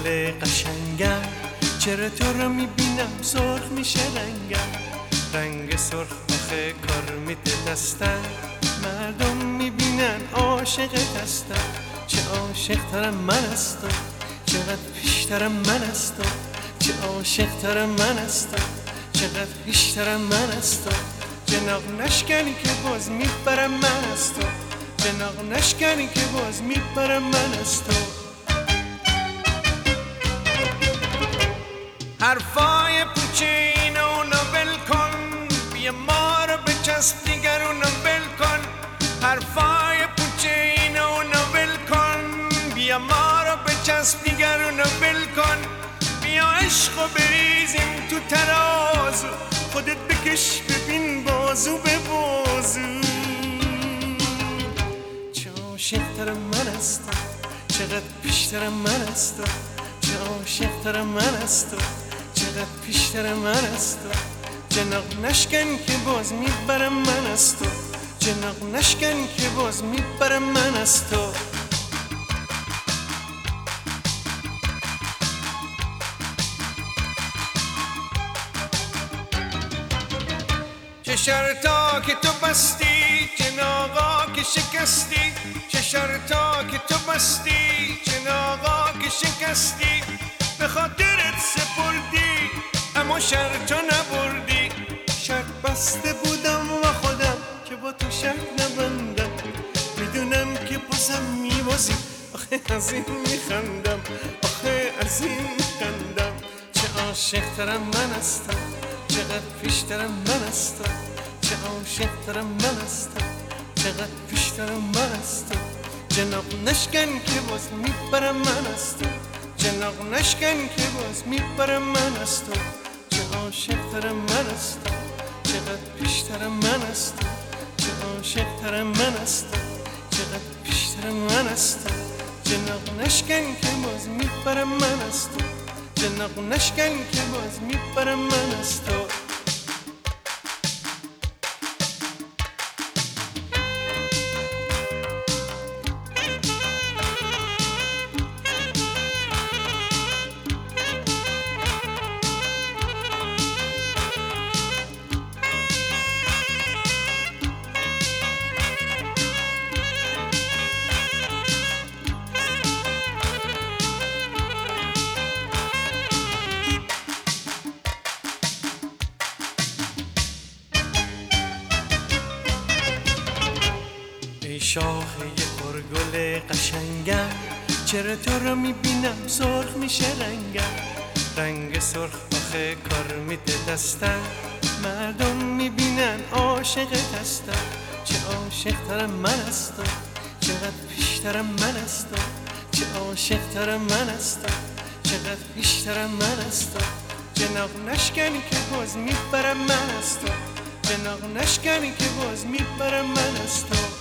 گل قشنگم، چرا تو رو میبینم سرخ میشه رنگم. رنگ سرخ آخه کار میده دستم، مردم میبینن عاشقت هستم. چه عاشق ترم من از تو، چقدر پیشترم من از تو. چه عاشق ترم من از تو، چقدر پیشترم من از تو. جناق نشکنی که باز میبرم من از تو، جناق نشکنی که باز میبرم من از تو. حرفای پوچه اینو ول کن، بیا ما رو بچسب دیگرونو ول کن. حرفای پوچه اینو ول کن، بیا ما رو بچسب دیگرونو ول کن. بیا عشقو بریزیم تو ترازو، خودت بکش ببین بازو به بازو. چه عاشق‌ترم من از تو، چقدر پیشترم من از تو. چه عاشق‌ترم من از تو، چقدر پیشترم من از تو. جناق نشکن که باز میبرم من از تو، جناق نشکن که باز میبرم من از تو. چه شرطا که تو بستی، چناقا که شکستی. چه شرطا که تو بستی، چناقا که شکستی. به خاطرت سپردی اما شرطا نبردی. شرط بسته بودم و خودم که با تو شرط نبندم. میدونم که بازم میبازی، آخه از این میخندم، آخه از این میخندم. چه عاشق ترم من از تو، چقدر پیشترم من از تو. چه عاشق ترم من از تو، چقدر پیشترم من از تو. جناق نشکن که باز میبرم من از تو، جناق نشکن که باز میبرم من از تو. چه عاشق ترم من از تو، چقدر پیشترم من از تو. چه عاشق ترم من از تو، چقدر پیشترم من از تو. جناق نشکن که باز میبرم من از تو، جناق نشکن که باز میبرم من از تو. ای شاخه پرگل قشنگم، چرا تو رو میبینم سرخ میشه رنگم. رنگ سرخ آخه کار میده دستم، مردم میبینن عاشقت هستم. چه عاشق ترم من از تو، چقدر پیشترم من از تو. چه عاشق ترم من از تو، چقدر پیشترم من از تو. جناق نشکنی که باز میبرم من از تو، جناق نشکنی که باز میبرم من از تو.